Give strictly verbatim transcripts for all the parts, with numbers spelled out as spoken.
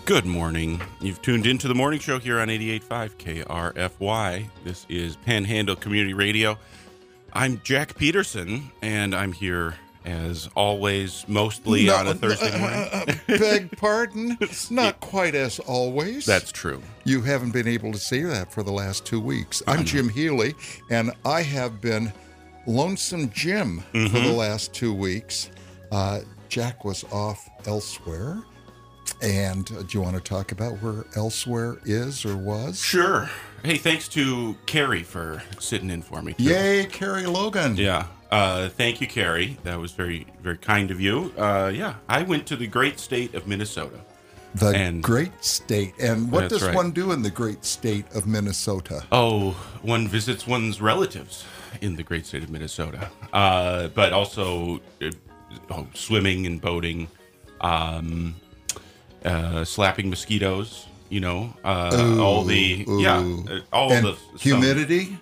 Good morning. You've tuned into the morning show here on eighty-eight point five K R F Y. This is Panhandle Community Radio. I'm Jack Peterson, and I'm here, as always, mostly no, on a Thursday uh, morning. Uh, uh, beg pardon? Not quite as always. That's true. You haven't been able to say that for the last two weeks. I'm Jim Healy, and I have been Lonesome Jim mm-hmm. for the last two weeks. Uh, Jack was off elsewhere. And uh, do you want to talk about where elsewhere is or was? Sure. Hey, thanks to Carrie for sitting in for me, too. Yay, Carrie Logan. Yeah. Uh, thank you, Carrie. That was very, very kind of you. Uh, yeah, I went to the great state of Minnesota. The and great state. And what does right. one do in the great state of Minnesota? Oh, one visits one's relatives in the great state of Minnesota. Uh, but also uh, oh, swimming and boating. Um... Uh, slapping mosquitoes, you know, uh, ooh, all the, ooh. yeah, uh, all and the humidity.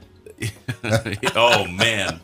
Oh man,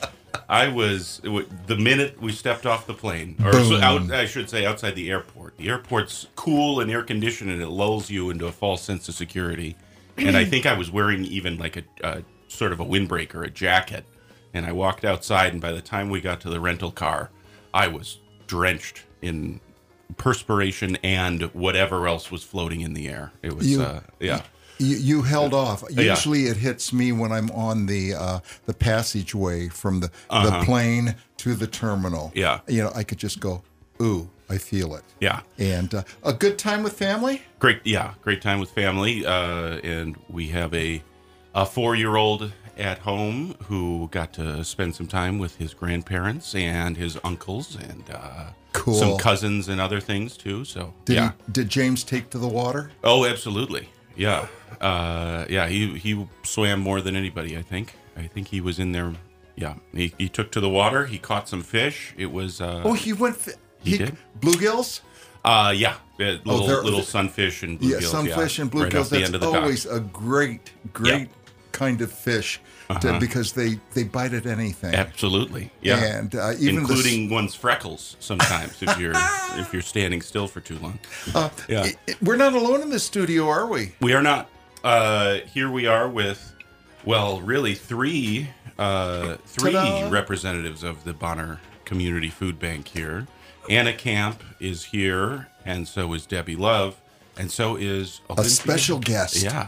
I was the minute we stepped off the plane, or so out, I should say, outside the airport. The airport's cool and air conditioned, and it lulls you into a false sense of security. And I think I was wearing even like a, a sort of a windbreaker, a jacket. And I walked outside, and by the time we got to the rental car, I was drenched in perspiration and whatever else was floating in the air. It was, you, uh, yeah. You, you held off. Usually yeah. it hits me when I'm on the uh, the passageway from the, uh-huh. the plane to the terminal. Yeah. You know, I could just go, ooh, I feel it. Yeah. And uh, a good time with family? Great, yeah, great time with family. Uh, and we have a, a four-year-old at home who got to spend some time with his grandparents and his uncles and uh, cool. some cousins and other things too. So did yeah, he, did James take to the water? Oh, absolutely. Yeah, uh, yeah. He he swam more than anybody. I think. I think he was in there. Yeah, he he took to the water. He caught some fish. It was. Uh, oh, he went. Fi- he, he did bluegills. Uh, yeah, uh, little oh, little sunfish and bluegills. Yeah, sunfish yeah, and bluegills. Right off the That's end of the always dock. a great, great. Yeah. kind of fish uh-huh. to, because they, they bite at anything. Absolutely, yeah, and uh, even including the, one's freckles sometimes if you're if you're standing still for too long. Uh, yeah, it, it, we're not alone in the studio, are we? We are not. Uh, here we are with, well, really three uh, three Ta-da. representatives of the Bonner Community Food Bank here. Anna Camp is here, and so is Debbie Love, and so is Olympia. A special guest. Yeah.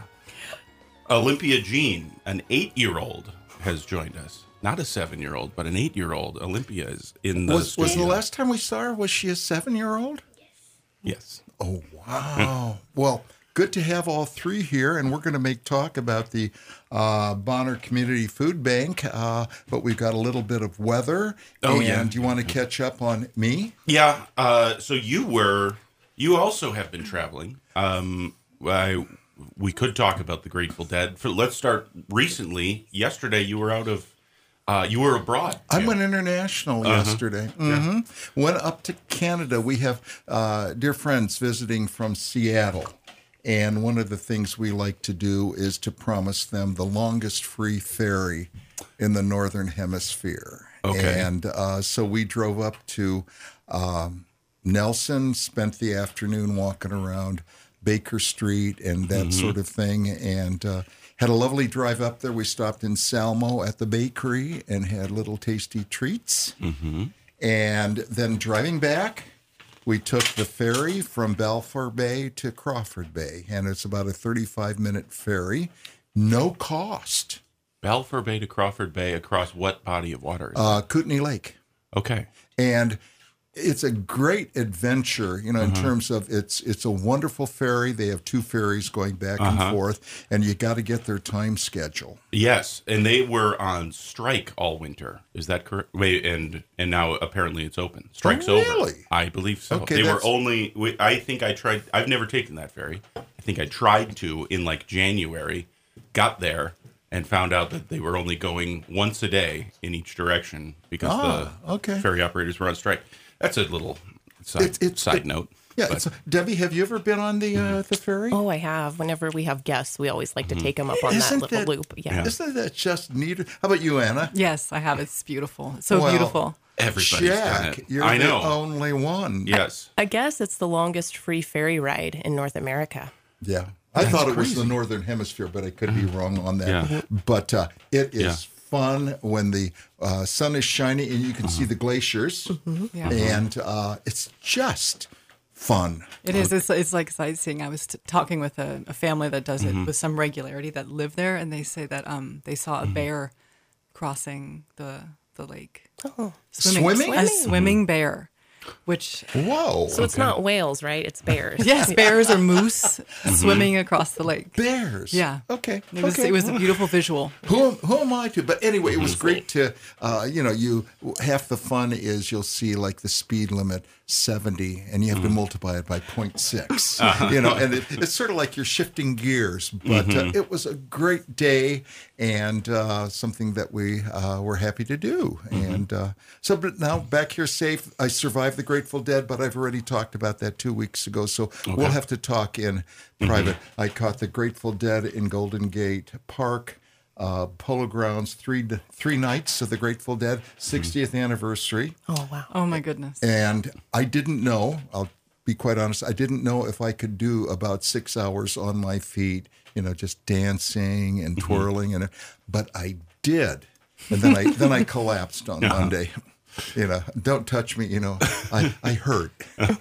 Olympia Jean, an eight-year-old, has joined us. Not a seven-year-old, but an eight-year-old. Olympia is in the was, studio. Was the last time we saw her, was she a seven-year-old? Yes. Oh, wow. Well, good to have all three here, and we're going to make talk about the uh, Bonner Community Food Bank, uh, but we've got a little bit of weather, oh, and yeah. you want to catch up on me? Yeah, uh, so you were, you also have been traveling. Um, I... We could talk about the Grateful Dead. For, let's start recently. Yesterday, you were out of, uh, you were abroad. I yeah. went international uh-huh. yesterday. Mm-hmm. Yeah. Went up to Canada. We have uh, dear friends visiting from Seattle. And one of the things we like to do is to promise them the longest free ferry in the Northern Hemisphere. Okay. And uh, so we drove up to um, Nelson, spent the afternoon walking around Baker Street and that mm-hmm. sort of thing, and uh, had a lovely drive up there. We stopped in Salmo at the bakery and had little tasty treats. Mm-hmm. And then driving back, we took the ferry from Balfour Bay to Crawford Bay, and it's about a thirty-five minute ferry, no cost. Balfour Bay to Crawford Bay across what body of water? Is uh, Kootenai Lake. Okay. And it's a great adventure, you know, in uh-huh. terms of it's it's a wonderful ferry. They have two ferries going back uh-huh. and forth, and you got to get their time schedule. Yes, and they were on strike all winter. Is that correct? Wait, and and now apparently it's open. Strike's oh, really? over. I believe so. Okay, they that's... were only. I think I tried. I've never taken that ferry. I think I tried to in like January. Got there and found out that they were only going once a day in each direction because ah, the okay. ferry operators were on strike. That's a little Side, It's- it's- side it- note. Yeah, But- it's, Debbie, have you ever been on the uh, the ferry? Oh, I have. Whenever we have guests, we always like to take them up on Isn't that little that- loop. Yeah. Yeah. Isn't that just neat? How about you, Anna? Yes, I have. It's beautiful. It's so Well, beautiful. Everybody's done Jack, it. you're I know. the only one. Yes. I guess it's the longest free ferry ride in North America. Yeah. I thought it was the Northern Hemisphere, but I could be wrong on that. Yeah. But uh, it is Yeah. fun when the uh, sun is shining and you can see the glaciers. Yeah. And uh, it's just fun. It is. It's, it's like sightseeing. I was t- talking with a, a family that does it with some regularity that live there, and they say that um, they saw a bear crossing the the lake. Oh. Swimming? A swimming bear, which Whoa. So it's not whales, right? It's bears. yes, bears or moose swimming across the lake. Bears. Yeah. Okay. It was okay. it was a beautiful visual. Who, who am I to? But anyway, it was great to, uh, you know, you half the fun is you'll see like the speed limit seventy and you have to multiply it by zero point six, you know, and it, it's sort of like you're shifting gears. But uh, it was a great day and uh, something that we uh, were happy to do. And uh, so but now back here safe. I survived the Grateful Dead, but I've already talked about that two weeks ago. So we'll have to talk in private. I caught the Grateful Dead in Golden Gate Park. Uh, Polo Grounds, three three nights of the Grateful Dead, sixtieth anniversary. Oh, wow. Oh my goodness. And I didn't know, I'll be quite honest, I didn't know if I could do about six hours on my feet, you know, just dancing and twirling. and But I did. And then I then I collapsed on Monday. You know, don't touch me, you know, I, I hurt. I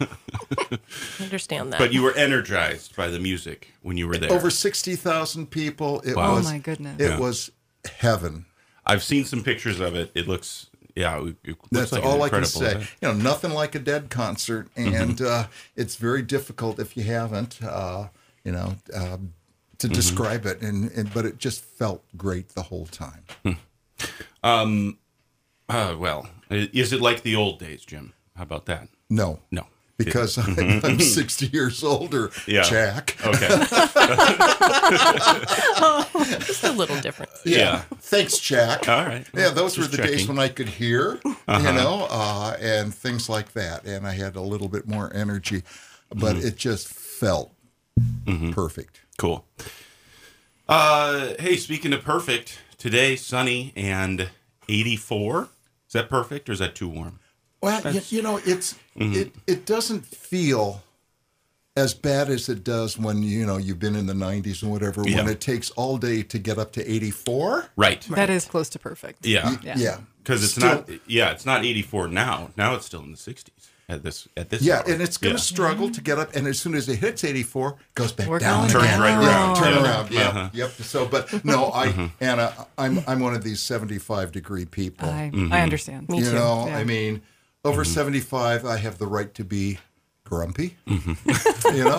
understand that. But you were energized by the music when you were there. Over sixty thousand people. It Wow. was, Oh, my goodness. It Yeah. was heaven. I've seen some pictures of it. It looks, yeah, it it looks That's like an all I can incredible say. event. You know, nothing like a Dead concert, and uh, it's very difficult if you haven't, uh, you know, uh, to describe it. And, and but it just felt great the whole time. Uh, well, i- is it like the old days, Jim? How about that? No, No. because I, I'm sixty years older, Yeah. Jack. Okay. Just a little different. Yeah. Thanks, Jack. All right. Yeah, those were Just the days checking. when I could hear, you know, uh, and things like that, and I had a little bit more energy, but it just felt perfect. Cool. Uh, hey, speaking of perfect, today sunny and eighty-four. Is that perfect or is that too warm? Well, you, you know, it's it it doesn't feel as bad as it does when you know you've been in the nineties and whatever. When Yeah. it takes all day to get up to eighty-four. Right. That is close to perfect. Yeah. Yeah. Yeah, Because it's Still- not. Yeah, it's not eighty-four now. Now it's still in the sixties at this at this. Yeah, hour. and it's going to Yeah. struggle to get up, and as soon as it hits eighty-four, it goes back We're down going again. Turns right Yeah, around. turn Yeah. around. Yeah, Uh-huh. yep. So, but no, I Anna, I'm I'm one of these seventy-five degree people. I, Mm-hmm. I understand. Me you too. know, Yeah. I mean, over seventy-five, I have the right to be grumpy. Mm-hmm. you know,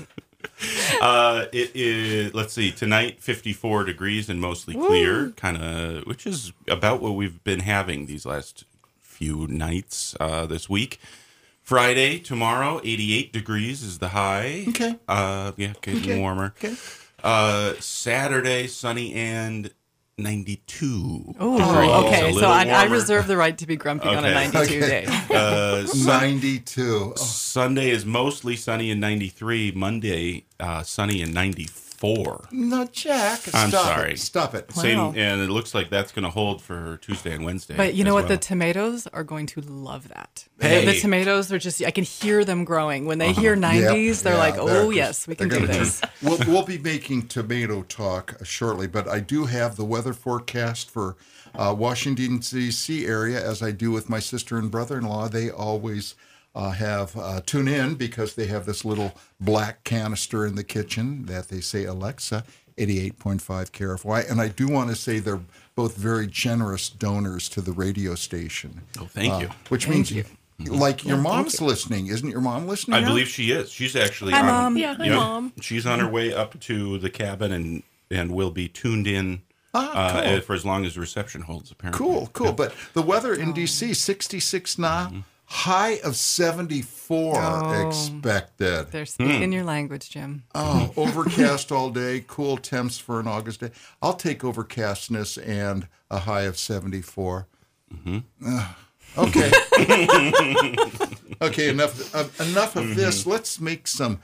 Uh, it is. Let's see. Tonight, fifty-four degrees and mostly clear, kind of, which is about what we've been having these last few nights uh, this week. Friday, tomorrow, eighty-eight degrees is the high. Okay. Uh, yeah, getting Okay. warmer. Okay. Uh, Saturday, sunny and ninety-two. Oh, degrees. A okay. So little I, I warmer. reserve the right to be grumpy on a Okay. ninety-two Okay. day. Uh, Sun- ninety-two. Oh, Sunday is mostly sunny and ninety-three. Monday, uh, sunny and ninety-four. no, Jack. I'm stop sorry. It. Stop it. Wow. Same, and it looks like that's going to hold for Tuesday and Wednesday. But you know as what? The well. tomatoes are going to love that. Hey. The, the tomatoes are just, I can hear them growing. When they hear nineties, they're Yeah, like, they're- oh, yes, we can they're do gonna this. we'll, we'll be making tomato talk shortly, but I do have the weather forecast for uh, Washington, D C area, as I do with my sister and brother-in-law. They always uh, have uh, tune in because they have this little black canister in the kitchen that they say, Alexa, eighty-eight point five K R F Y. And I do want to say they're both very generous donors to the radio station. Oh, thank you. Which means, you. like, your mom's listening. Isn't your mom listening? I now? believe she is. She's actually Hi, on. Mom. Yeah, hi, Yep. Mom. She's on her way up to the cabin and and will be tuned in Ah, uh, cool. for as long as the reception holds. Apparently. Cool, cool. But the weather in D C, sixty-six now, high of seventy-four Oh. expected. They're speaking your language, Jim. Oh, overcast all day, cool temps for an August day. I'll take overcastness and a high of seventy-four. Ugh. Okay. Okay, enough uh, enough of this. Let's make some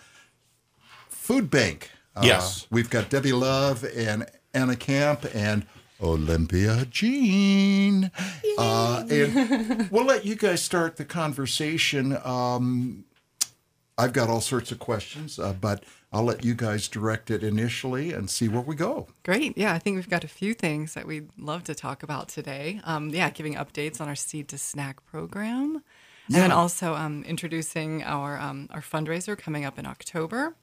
food bank. Uh, Yes. We've got Debbie Love and Anna Camp and Olympia Jean. Uh, and we'll let you guys start the conversation. Um, I've got all sorts of questions, uh, but I'll let you guys direct it initially and see where we go. Great. Yeah, I think we've got a few things that we'd love to talk about today. Um, yeah, giving updates on our Seed to Snack program. And then also um, introducing our um, our fundraiser coming up in October.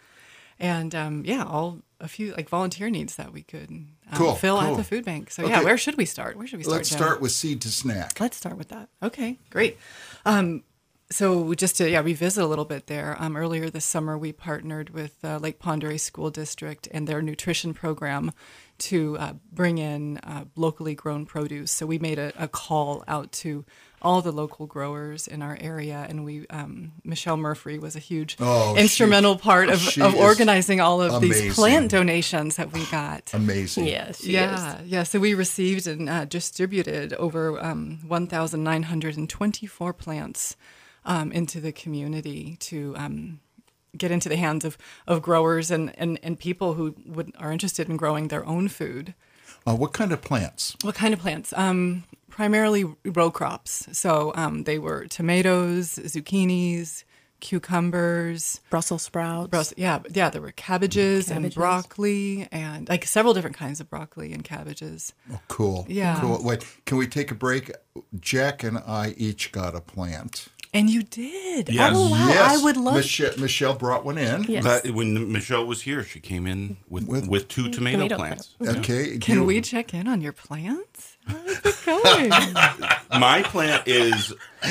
And um, yeah, all a few like volunteer needs that we could um, Cool, fill cool. at the food bank. So Okay. yeah, where should we start? Where should we start? Let's Jen? start with Seed to Snack. Let's start with that. Okay, great. Um, so just to yeah revisit a little bit there. Um, earlier this summer, we partnered with uh, Lake Pend Oreille School District and their nutrition program to uh, bring in uh, locally grown produce. So we made a, a call out to all the local growers in our area, and we um, Michelle Murphy was a huge Oh, instrumental she- part of, she of is organizing all of amazing. these plant donations that we got. Amazing. Yes, she Yeah, is. yeah. So we received and uh, distributed over um, one thousand nine hundred twenty-four plants um, into the community to um, get into the hands of, of growers and, and, and people who would are interested in growing their own food. Uh, what kind of plants? What kind of plants? Um, primarily row crops. So um, they were tomatoes, zucchinis, cucumbers. Brussels sprouts. Brus- yeah, yeah. There were cabbages, and Cabbages. broccoli, and like several different kinds of broccoli and cabbages. Oh, cool. Yeah. Cool. Wait, can we take a break? Jack and I each got a plant. And you did. Yes. Oh wow! Yes. I would love. Michelle, Michelle brought one in. Yes. That, when Michelle was here, she came in with With- with, two tomato, Tomato plants. Okay. Can you- we check in on your plants? How's it going? My plant is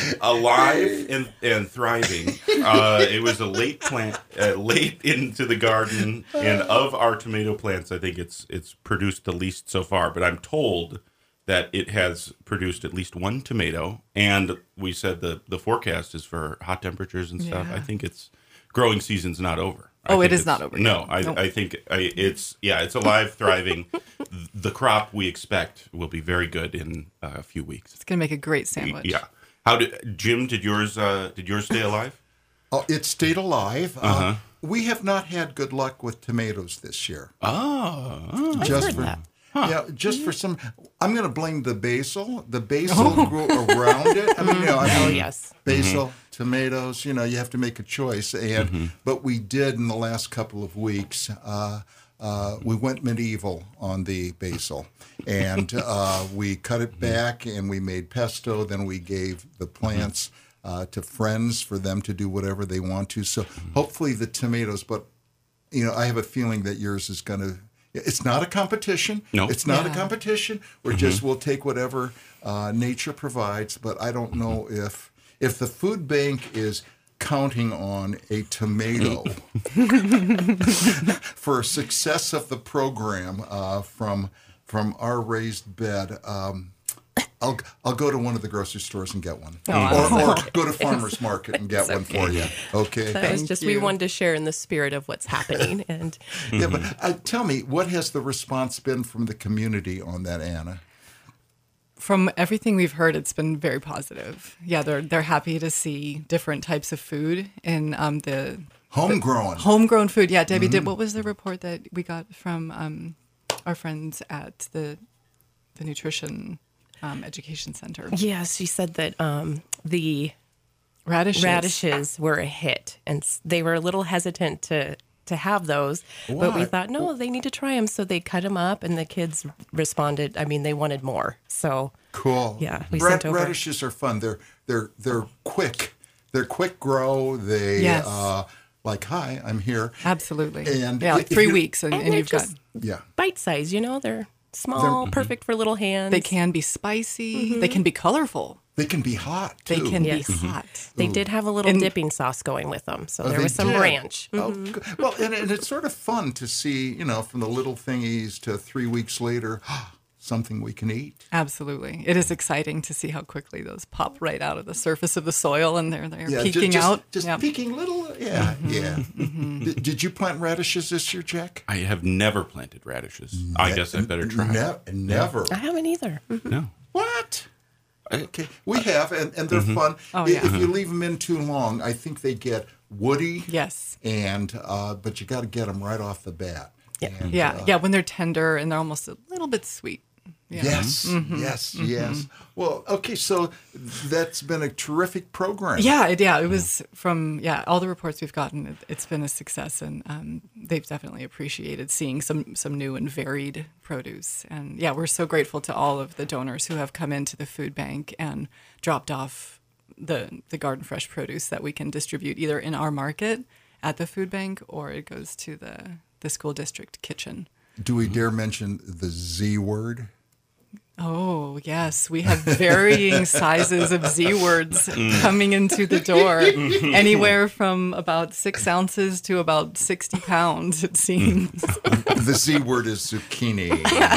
alive and, and thriving. Uh, it was a late plant, uh, late into the garden, and of our tomato plants, I think it's it's produced the least so far. But I'm told that it has produced at least one tomato, and we said the the forecast is for hot temperatures and stuff. Yeah. I think it's growing season's not over. I Oh, it think is it's- not over No, yet. I, Nope. I think I, it's yeah, it's alive, thriving. The crop we expect will be very good in uh, a few weeks. It's gonna make a great sandwich. Yeah. How did Jim? Did yours? Uh, did yours stay alive? Oh, it stayed alive. Uh, Uh-huh. we have not had good luck with tomatoes this year. Oh, just heard for that. yeah, just for some. I'm going to blame the basil. The basil grew around it. I mean, you know, I Oh, mean, yes. basil, tomatoes. You know, you have to make a choice, and but we did in the last couple of weeks. Uh, uh, we went medieval on the basil, and uh, we cut it back, and we made pesto. Then we gave the plants uh, to friends for them to do whatever they want to. So hopefully the tomatoes, but you know, I have a feeling that yours is going to. It's not a competition. No. It's not Yeah. a competition. We're just we'll take whatever uh, nature provides. But I don't know if if the food bank is counting on a tomato for success of the program uh, from from our raised bed. Um, I'll I'll go to one of the grocery stores and get one, Oh, or, or go to farmers market and get one for you. Okay. That was Thank just, we you. wanted to share in the spirit of what's happening. And Yeah, but uh, tell me, what has the response been from the community on that, Anna? From everything we've heard, it's been very positive. Yeah, they're they're happy to see different types of food in um, the Homegrown. homegrown food. Yeah, Debbie Mm-hmm. did. What was the report that we got from um, our friends at the the nutrition um, education center? yes, she said that um, the Radishes. radishes were a hit, and s- they were a little hesitant to to have those. But we Why? thought, no, they need to try them. So they cut them up, and the kids responded. I mean, they wanted more. So Cool. Yeah, we Rad- sent over- radishes are fun. They're they're they're quick. They're quick grow. They Yes. uh, like hi, I'm here. Absolutely. And yeah, like if three you- weeks, and, and and they're you've got. just Yeah. bite size. You know, they're small, perfect for little hands. They can be spicy. They can be colorful. They can be hot too. They can Yes. be hot. They did have a little And- dipping sauce going with them, so Oh, there they was some did. ranch. Oh, good. Well, and, and it's sort of fun to see, you know, from the little thingies to three weeks later, something we can eat. Absolutely. It is exciting to see how quickly those pop right out of the surface of the soil and they're, they're Yeah, ju- peeking just, out. Just Yeah. peeking little. Yeah, Mm-hmm. yeah. Did, did you plant radishes this year, Jack? I have never planted radishes. I guess I better try. Ne- never. I haven't either. No. What? Okay, we have, and, and they're fun. Oh, I- yeah. If you leave them in too long, I think they get woody. Yes. And uh, but you got to get them right off the bat. Yeah. And, Yeah, uh, yeah, when they're tender and they're almost a little bit sweet. Yeah. Yes, yes, yes. Well, okay, so that's been a terrific program. Yeah, it, yeah, it was from yeah all the reports we've gotten. It, it's been a success, and um, they've definitely appreciated seeing some some new and varied produce. And yeah, we're so grateful to all of the donors who have come into the food bank and dropped off the the garden fresh produce that we can distribute either in our market at the food bank or it goes to the the school district kitchen. Do we dare mention the Z word? Oh, yes. We have varying sizes of Z words coming into the door, anywhere from about six ounces to about sixty pounds, it seems. The Z word is zucchini.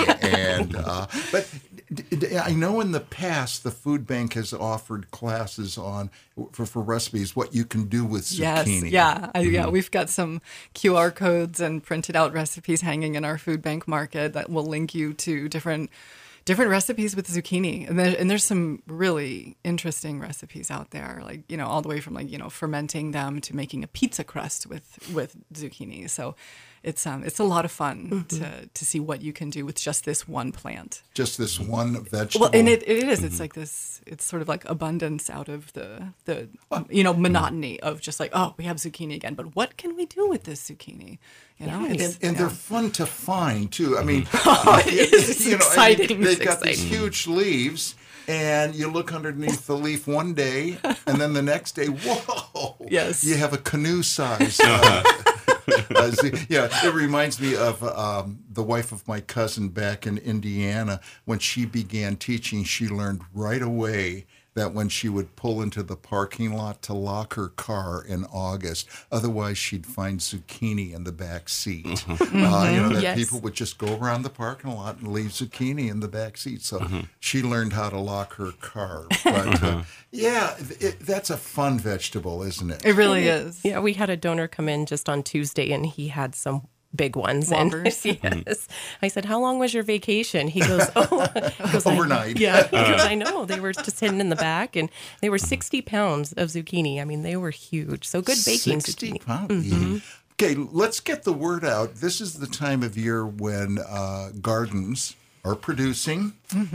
and uh, But d- d- I know in the past the food bank has offered classes on for, for recipes what you can do with zucchini. Yes, yeah. I, yeah, we've got some Q R codes and printed out recipes hanging in our food bank market that will link you to different different recipes with zucchini. And, there, and there's some really interesting recipes out there, like, you know, all the way from like, you know, fermenting them to making a pizza crust with, with zucchini. So it's um it's a lot of fun mm-hmm. to, to see what you can do with just this one plant. Just this one vegetable. Well, and it, it is. It's like this, it's sort of like abundance out of the, the you know, monotony of just like, oh, we have zucchini again, but what can we do with this zucchini? You know, and, it's, and yeah. they're fun to find too. I mean, oh, it is. It's you know, exciting. I mean, they've It's got these exciting. huge leaves, and you look underneath the leaf one day, and then the next day, whoa! Yes. You have a canoe size. Uh, uh, z- yeah, it reminds me of um, the wife of my cousin back in Indiana. When she began teaching, she learned right away that when she would pull into the parking lot to lock her car in August, otherwise she'd find zucchini in the back seat. Mm-hmm. Uh, you know, that Yes. people would just go around the parking lot and leave zucchini in the back seat. So she learned how to lock her car. But uh, yeah, it, that's a fun vegetable, isn't it? It really is. Yeah, we had a donor come in just on Tuesday, and he had some big ones. Whoppers. And yes, I said, "How long was your vacation?" He goes, "Oh, he goes, I- Overnight. yeah, he goes, I know. They were just hidden in the back, and they were sixty pounds of zucchini. I mean, they were huge. So good baking sixty zucchini. pounds. Yeah. Okay, let's get the word out. This is the time of year when uh, gardens are producing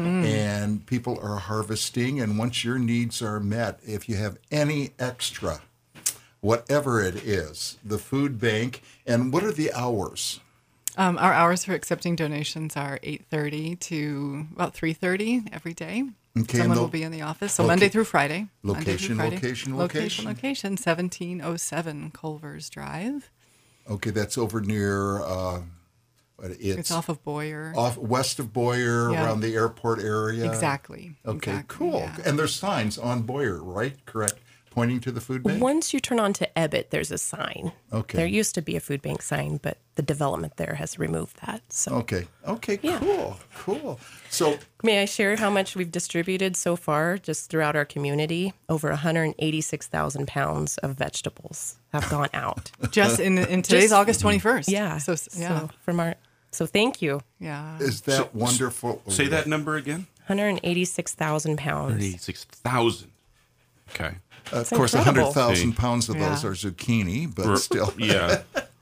and people are harvesting. And once your needs are met, if you have any extra, whatever it is, the food bank, and what are the hours? Um, our hours for accepting donations are eight thirty to about three thirty every day. Okay, Someone and lo- will be in the office. So loca- Monday through Friday. Monday through Location, Friday. location, location, location. location. seventeen oh seven Culvers Drive. Okay, that's over near, uh, it's, It's off of Boyer. off west of Boyer, Yeah. around the airport area. Exactly. Okay, exactly, cool. yeah. And there's signs on Boyer, right? Correct? Pointing to the food bank? Once you turn on to Ebbet, there's a sign. Okay. There used to be a food bank sign, but the development there has removed that. So Okay. Okay, Yeah. cool. Cool. So, may I share how much we've distributed so far just throughout our community? Over one hundred eighty-six thousand pounds of vegetables have gone out. Just in in today's Just- August twenty-first. Yeah. So yeah. So from our so thank you. yeah. is that wonderful? Say that number again. one hundred eighty-six thousand pounds. thirty-six thousand. Okay. of It's course, incredible. one hundred thousand See. pounds of those Yeah. are zucchini, but Or- still. Yeah.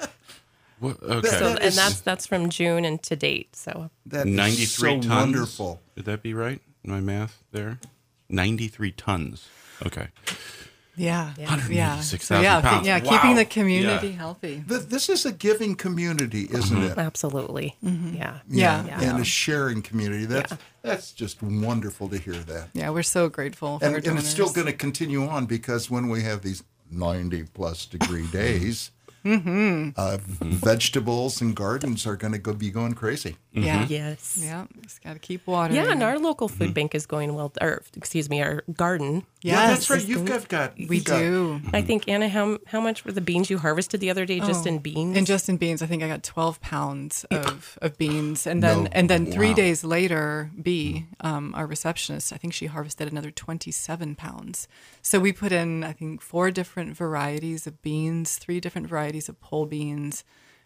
What, okay. So, That and is- that's that's from June and to date. So That is ninety-three so tons. wonderful. Would that be right? My math there? ninety-three tons. Okay. Yeah. Yeah. Yeah. one hundred eighty-six So thousand yeah, pounds. yeah, Wow. keeping the community Yeah. healthy. Th- This is a giving community, isn't it? absolutely. Yeah. Yeah. Yeah. And a sharing community. That's Yeah. that's just wonderful to hear that. Yeah, we're so grateful for And, our and donors. it's still going to continue on because when we have these ninety plus degree days, uh, vegetables and gardens are going to go be going crazy. Yeah. Yes. Yeah. Just got to keep watering. Yeah, and our local food bank is going well. Or excuse me, our garden. Yeah, that's Yes. right. You've got, got We you've got- do. I think Anna, how how much were the beans you harvested the other day just in beans? And just in beans, I think I got twelve pounds of, of beans. And then No. and then three Wow. days later, B, um, our receptionist, I think she harvested another twenty-seven pounds. So we put in, I think, four different varieties of beans, three different varieties of pole beans,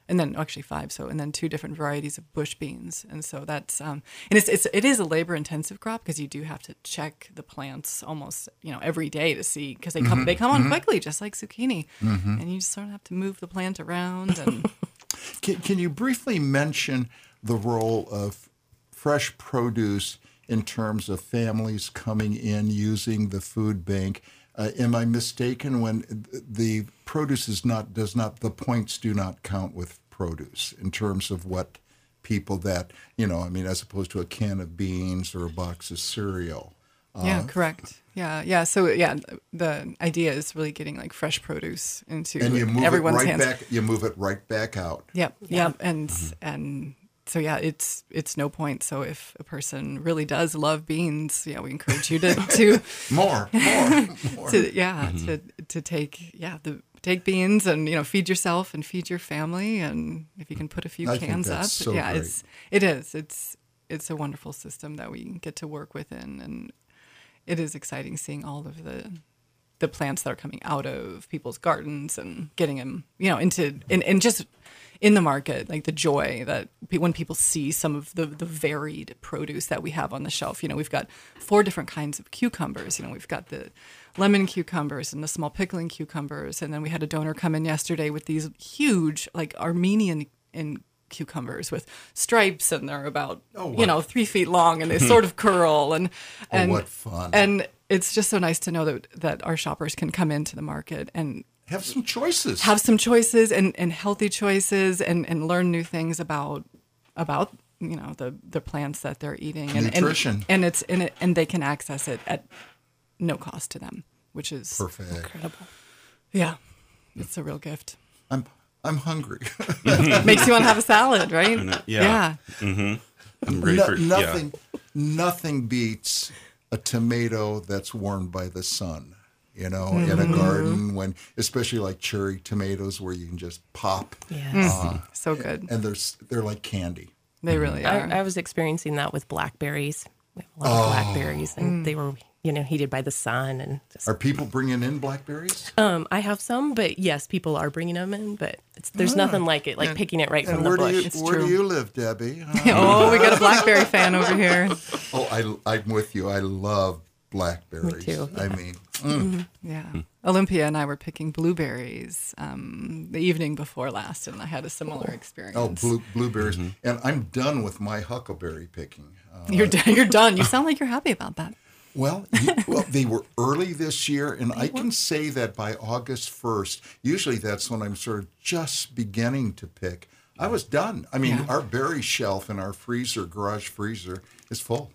and then actually five. So and then two different varieties of bush beans, and so that's um, and it's it's it is a labor intensive crop because you do have to check the plants almost you know every day to see because they come Mm-hmm. they come on quickly just like zucchini, and you just sort of have to move the plant around and. Can, can you briefly mention the role of fresh produce in terms of families coming in using the food bank? Uh, am I mistaken when the produce is not does not the points do not count with produce in terms of what people that you know? I mean, as opposed to a can of beans or a box of cereal. Yeah, Uh, correct. Yeah, yeah. So yeah, the idea is really getting like fresh produce into and you move everyone's it right hands. back. You move it right back out. Yep, yep. And and so yeah, it's it's no point. So if a person really does love beans, yeah, we encourage you to to, More, more, more. to yeah to to take yeah the take beans and you know feed yourself and feed your family, and if you can put a few I think cans up, that's so yeah, great. it's it is it's it's a wonderful system that we get to work within, and it is exciting seeing all of the the plants that are coming out of people's gardens and getting them, you know, into and, and just in the market, like the joy that pe- when people see some of the the varied produce that we have on the shelf. You know, we've got four different kinds of cucumbers. You know, we've got the lemon cucumbers and the small pickling cucumbers, and then we had a donor come in yesterday with these huge, like Armenian in cucumbers with stripes, and they're about Oh, you what- know three feet long, and they sort of curl, and and what fun. and it's just so nice to know that that our shoppers can come into the market and Have some choices. have some choices and, and healthy choices and, and learn new things about about you know the the plants that they're eating and Nutrition. and, and it's and it and they can access it at no cost to them, which is Perfect. Incredible. yeah, it's a real gift. I'm I'm hungry. Makes you want to have a salad, right? Yeah. yeah. I'm ready No- for nothing, nothing beats a tomato that's warmed by the sun. You know, in Mm-hmm. a garden, when especially like cherry tomatoes, where you can just pop, Yes. uh, So good. and they're s- they're like candy. They really are. I, I was experiencing that with blackberries. We have a lot of blackberries, and they were, you know, heated by the sun. And just, Are people bringing in blackberries? um, I have some, but yes, people are bringing them in. But it's, there's nothing like it, like And- picking it right And from the where do bush. you It's where true. do you live, Debbie? Uh, Oh, we got a blackberry fan over here. oh, I I'm with you. I love blackberries. Me too. I mean, mm. Yeah. Olympia and I were picking blueberries um, the evening before last, and I had a similar experience. oh, blue, blueberries, and I'm done with my huckleberry picking. Uh, You're done. You're done. You sound like you're happy about that. Well, you- well, they were early this year, and I can say that by August first, usually that's when I'm sort of just beginning to pick. I was done. I mean, Yeah. our berry shelf in our freezer, garage freezer, is full.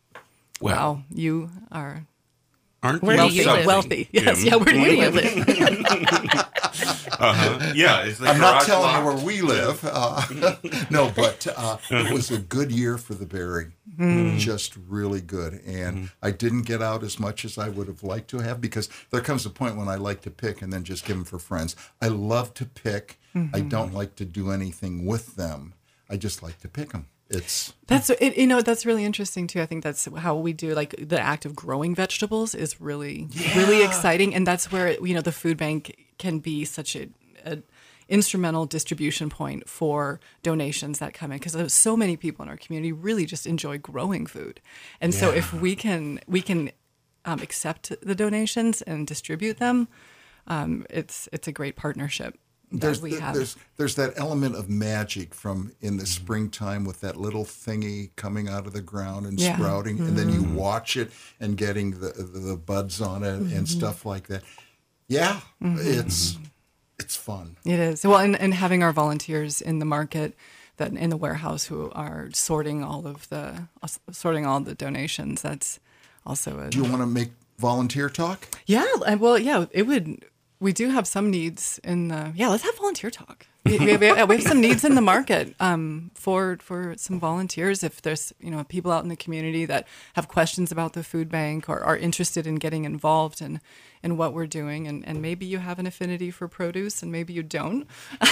Well, Wow, you are aren't Where you do you something, live? wealthy. Yes, Jim? yeah. Where do Where do you you live? live? Uh-huh. Yeah, is the I'm not garage telling locked? you where we live. Uh, no, but uh, it was a good year for the berry. Just really good. And I didn't get out as much as I would have liked to have, because there comes a point when I like to pick and then just give them for friends. I love to pick. I don't like to do anything with them. I just like to pick them. It's That's it, you know that's really interesting too. I think that's how we do like the act of growing vegetables is really really exciting, and that's where you know the food bank can be such a, a instrumental distribution point for donations that come in, because there's so many people in our community really just enjoy growing food, and so if we can we can um, accept the donations and distribute them, um, it's it's a great partnership. that there's we have. there's there's that element of magic from in the springtime with that little thingy coming out of the ground and Yeah. sprouting, and then you watch it and getting the the, the buds on it and stuff like that. Yeah, it's it's fun. It is. Well, and, and having our volunteers in the market, that in the warehouse, who are sorting all of the sorting all the donations. That's also a Do you want to make volunteer talk? yeah. I- Well, yeah. It would. We do have some needs in the yeah. Let's have volunteer talk. We, we, have, we have some needs in the market um, for for some volunteers. If there's you know people out in the community that have questions about the food bank or are interested in getting involved in in what we're doing, and, and maybe you have an affinity for produce and maybe you don't,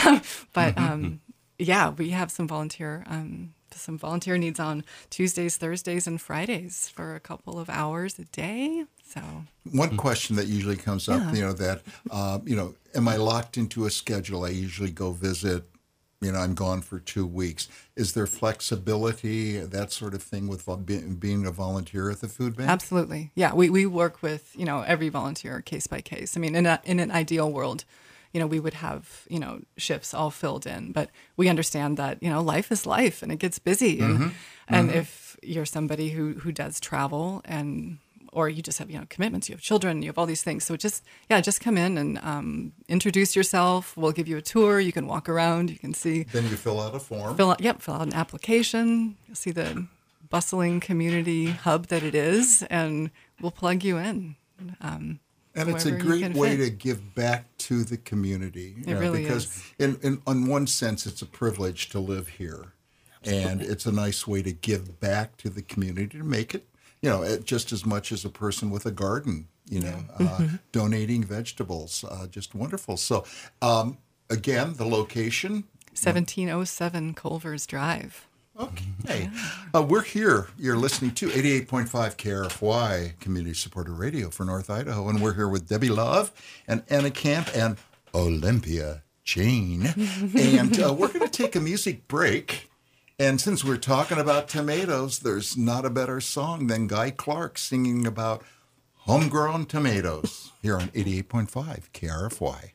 but um, yeah, we have some volunteer um, some volunteer needs on Tuesdays, Thursdays, and Fridays for a couple of hours a day. So One question that usually comes up, Yeah. you know, that, uh, you know, am I locked into a schedule? I usually go visit you know, I'm gone for two weeks. Is there flexibility, that sort of thing, with vol- be- being a volunteer at the food bank? Absolutely. Yeah, we, we work with, you know, every volunteer case by case. I mean, in, a, in an ideal world, you know, we would have, you know, shifts all filled in, but we understand that, you know, life is life and it gets busy. And, mm-hmm. and mm-hmm. if you're somebody who, who does travel and, or you just have, you know, commitments, you have children, you have all these things. So just, yeah, just come in and um, introduce yourself. We'll give you a tour. You can walk around. You can see. Then you fill out a form. Fill out, yep, fill out an application. You'll see the bustling community hub that it is, and we'll plug you in. Um, and it's a great way fit. to give back to the community. It know, really because is. Because in, in, in one sense, it's a privilege to live here. Absolutely. And it's a nice way to give back to the community, to make it, you know, just as much as a person with a garden, you know, uh, mm-hmm. donating vegetables, uh, just wonderful. So, um, again, the location? seventeen oh seven Culver's Drive. Okay. Uh, we're here. You're listening to eighty-eight point five K R F Y, Community Supporter Radio for North Idaho. And we're here with Debbie Love and Anna Camp and Olympia Jane. And uh, we're going to take a music break. And since we're talking about tomatoes, there's not a better song than Guy Clark singing about homegrown tomatoes here on eighty-eight point five K R F Y.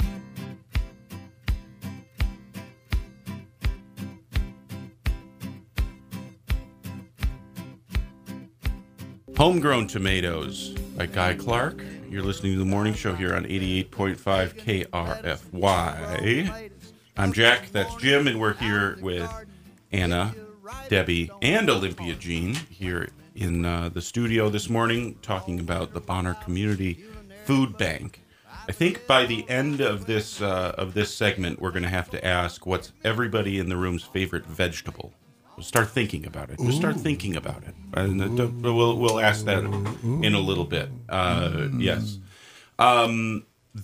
Homegrown Tomatoes by Guy Clark. You're listening to The Morning Show here on eighty-eight point five K R F Y. I'm Jack, that's Jim, and we're here with Anna, Debbie, and Olympia Jean here in uh, the studio this morning talking about the Bonner Community Food Bank. I think by the end of this uh, of this segment, we're going to have to ask what's everybody in the room's favorite vegetable. We'll start thinking about it. Just start thinking about it. And uh, we'll we'll ask that in a little bit. Uh, yes. Um,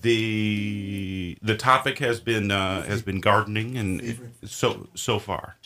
the the topic has been uh, has been gardening, and so so far.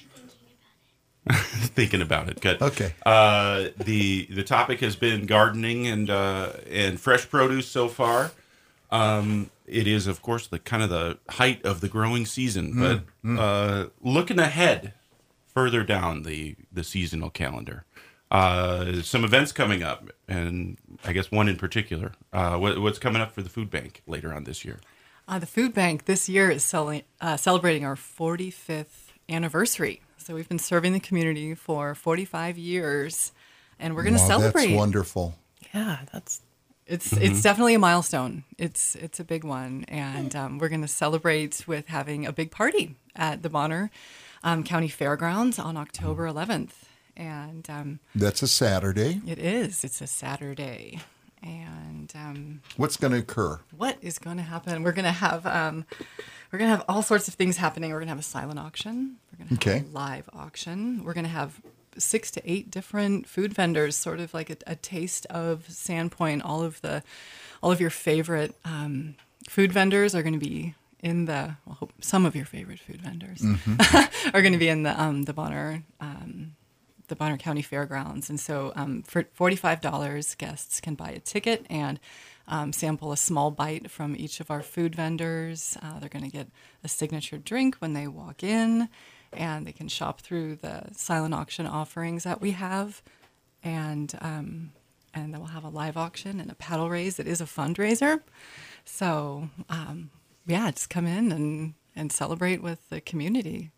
Thinking about it, good. Okay. Uh, the the topic has been gardening and uh, and fresh produce so far. Um, it is, of course, the kind of the height of the growing season. Mm, but mm. Uh, looking ahead, further down the the seasonal calendar, uh, some events coming up, and I guess one in particular. Uh, what, what's coming up for the food bank later on this year? Uh, the food bank this year is cel- uh, celebrating our forty-fifth anniversary. So we've been serving the community for forty-five years, and we're going to wow, celebrate. That's wonderful. Yeah, that's it's mm-hmm. it's definitely a milestone. It's it's a big one, and um, we're going to celebrate with having a big party at the Bonner um, County Fairgrounds on October eleventh. And um, that's a Saturday. It is. It's a Saturday. And um, what's going to occur? What is going to happen? We're going to have um, we're going to have all sorts of things happening. We're going to have a silent auction. We're going to have okay. a live auction. We're going to have six to eight different food vendors, sort of like a, a taste of Sandpoint. All of the all of your favorite um, food vendors are going to be in the. Well, hope some of your favorite food vendors mm-hmm. are going to be in the um, the Bonner. Um, the Bonner County Fairgrounds. And so um, for forty-five dollars, guests can buy a ticket and um, sample a small bite from each of our food vendors. Uh, they're going to get a signature drink when they walk in, and they can shop through the silent auction offerings that we have. And um, and then we'll have a live auction and a paddle raise. It is a fundraiser. So, um, yeah, just come in and, and celebrate with the community.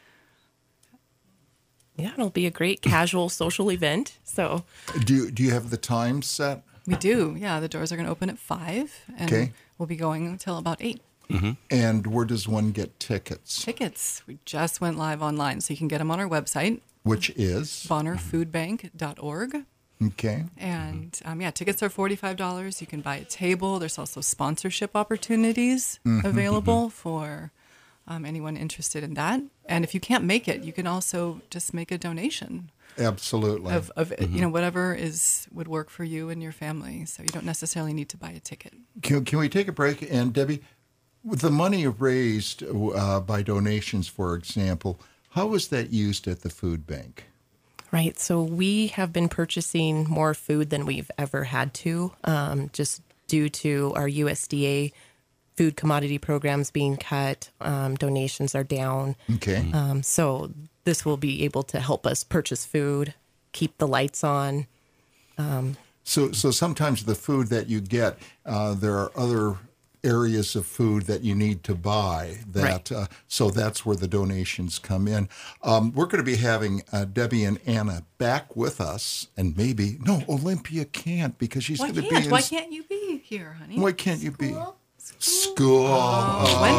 Yeah, it'll be a great casual social event. So, do you, do you have the time set? We do. Yeah, the doors are going to open at five, and okay. we'll be going until about eight. Mm-hmm. And where does one get tickets? Tickets. We just went live online, so you can get them on our website, which is bonner food bank dot org. Okay. And um, yeah, tickets are forty-five dollars. You can buy a table. There's also sponsorship opportunities mm-hmm. available for um, anyone interested in that. And if you can't make it, you can also just make a donation. Absolutely. Of, of mm-hmm. you know, whatever is would work for you and your family. So you don't necessarily need to buy a ticket. Can, can we take a break? And Debbie, with the money raised uh, by donations, for example, how is that used at the food bank? Right. So we have been purchasing more food than we've ever had to, um, just due to our U S D A food commodity programs being cut. Um, donations are down. Okay. Um, so this will be able to help us purchase food, keep the lights on. So, so sometimes the food that you get, uh, there are other areas of food that you need to buy. That Right. uh, so that's where the donations come in. Um, we're going to be having uh, Debbie and Anna back with us, and maybe no, Olympia can't because she's Why going to be. can't? In, Why can't you be here, honey? Why can't you be? School. Oh, when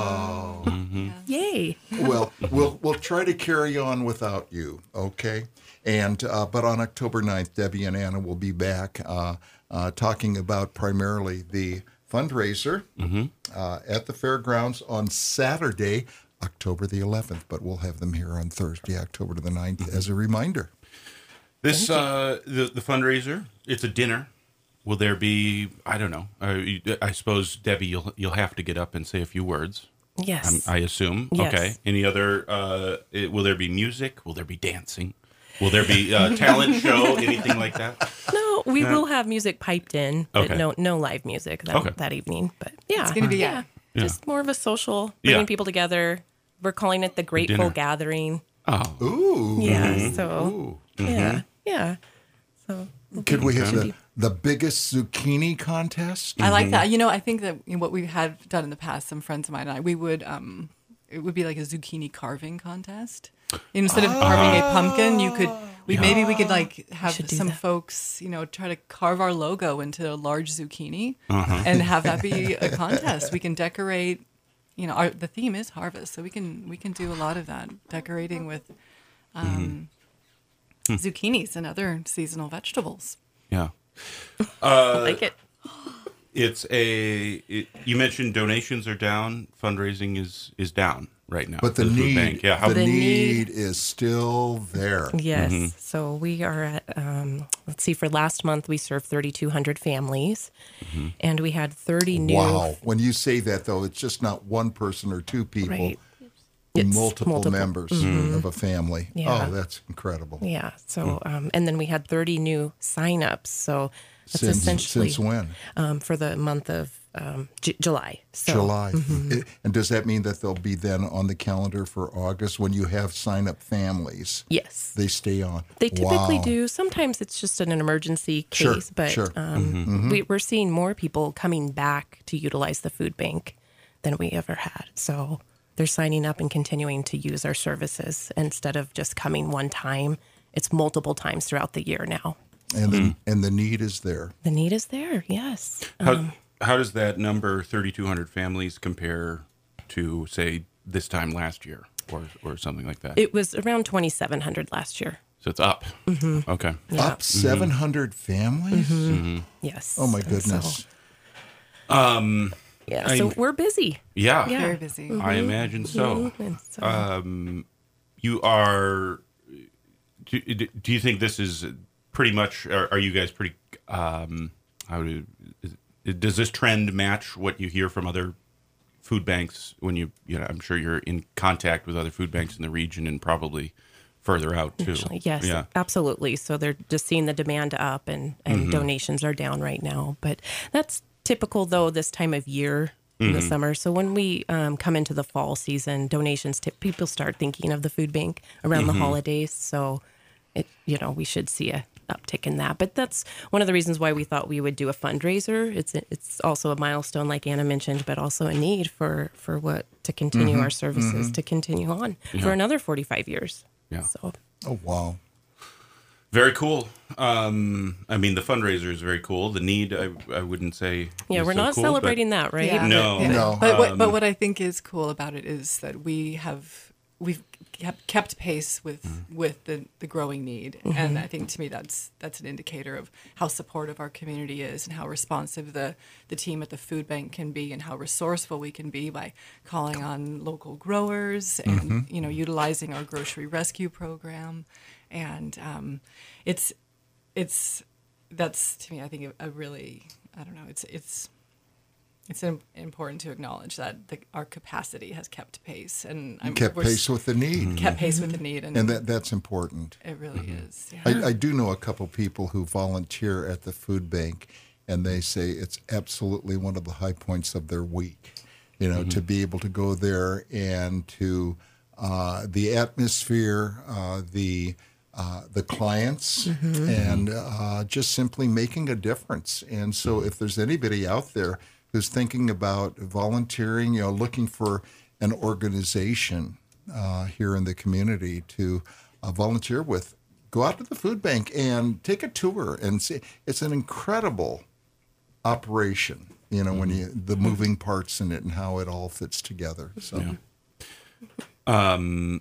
does- Yay! Well, we'll we'll try to carry on without you, okay? And uh, but on October ninth, Debbie and Anna will be back uh, uh, talking about primarily the fundraiser uh, at the fairgrounds on Saturday, October the eleventh. But we'll have them here on Thursday, October the ninth, as a reminder. This uh, the the fundraiser. It's a dinner. Will there be? I don't know. Uh, you- I suppose Debbie, you'll you'll have to get up and say a few words. Yes. Um, I assume. Yes. Okay. Any other? Uh, it, will there be music? Will there be dancing? Will there be uh, talent show? Anything like that? No, we will have music piped in, but Okay. no no live music that, Okay. that evening. But yeah, It's gonna be- yeah, Yeah. just more of a social, bringing Yeah. people together. We're calling it the Grateful dinner. Gathering. Oh. Ooh. Yeah, so yeah, yeah. So we'll Could be- we have should the, be- the biggest zucchini contest? I like that. You know, I think that you know, what we had done in the past, some friends of mine and I, we would, um, it would be like a zucchini carving contest. Instead of carving a pumpkin, you could, we maybe we could like have should do some that. folks, you know, try to carve our logo into a large zucchini and have that be a contest. We can decorate. You know, our, the theme is harvest, so we can we can do a lot of that decorating with um, zucchinis and other seasonal vegetables. Yeah. I like it. It's a. It, you mentioned donations are down. Fundraising is is down right now. But the for food need, bank. Yeah. How, the The need need- is still there. Yes. So we are at, um, let's see, for last month, we served thirty-two hundred families and we had thirty new. Wow. When you say that, though, it's just not one person or two people, Right. It's multiple, members of a family. Yeah. Oh, that's incredible. Yeah. So, um, and then we had thirty new signups. So that's Since, essentially since when? um, for the month of um, J- July. So, July. mm-hmm. I- And does that mean that they'll be then on the calendar for August when you have sign up families? Yes. They stay on. They typically Wow. do. Sometimes it's just an emergency Sure, case, but sure. Um, we, we're seeing more people coming back to utilize the food bank than we ever had. So they're signing up and continuing to use our services instead of just coming one time. It's multiple times throughout the year now. And the, and the need is there. The need is there. Yes. how, how does that number thirty-two hundred families compare to say this time last year or or something like that? It was around twenty-seven hundred last year. so it's up. Mm-hmm. Okay. Yeah. Up seven hundred families? Yes. Oh, my And goodness. So, yeah. So I'm- we're busy. Yeah. Yeah. Very busy. I imagine so. And so Um, you are. Do, do you think this is pretty much? Are, are you guys pretty? Um, how do? Is, does this trend match what you hear from other food banks when you? You know, I'm sure you're in contact with other food banks in the region and probably further out too. Actually, yes, Yeah. absolutely. So they're just seeing the demand up and, and Mm-hmm. donations are down right now. But that's typical, though, this time of year in Mm-hmm. the summer. So when we um, come into the fall season, donations, tip, people start thinking of the food bank around Mm-hmm. the holidays. So, it you know, we should see a uptick in that. But that's one of the reasons why we thought we would do a fundraiser. It's it's also a milestone, like Anna mentioned, but also a need for, for what to continue our services, to continue on for another forty-five years. Yeah. So Oh, wow. Very cool. Um, I mean, the fundraiser is very cool. The need, I, I wouldn't say. yeah, is we're so not cool, but- celebrating that, right? Yeah. No. Yeah. No. But what, Um, but what I think is cool about it is that we have we've kept, kept pace with Mm-hmm. with the, the growing need, Mm-hmm. and I think to me that's that's an indicator of how supportive our community is and how responsive the the team at the food bank can be, and how resourceful we can be by calling on local growers and Mm-hmm. you know utilizing our grocery rescue program, and um, it's it's that's to me I think a, a really I don't know it's it's it's im- important to acknowledge that the, our capacity has kept pace and I'm, Kept we're pace s- with the need. kept pace with the need, and, And that that's important. it really is. Yeah. I, I do know a couple people who volunteer at the food bank, and they say it's absolutely one of the high points of their week. You know, mm-hmm. to be able to go there and to uh, the atmosphere, uh, the uh, the clients, mm-hmm. and uh, just simply making a difference. And so, if there's anybody out there who's thinking about volunteering, you know, looking for an organization uh, here in the community to uh, volunteer with, go out to the food bank and take a tour and see. It's an incredible operation, you know, mm-hmm. when you the moving parts in it and how it all fits together. So, yeah. um,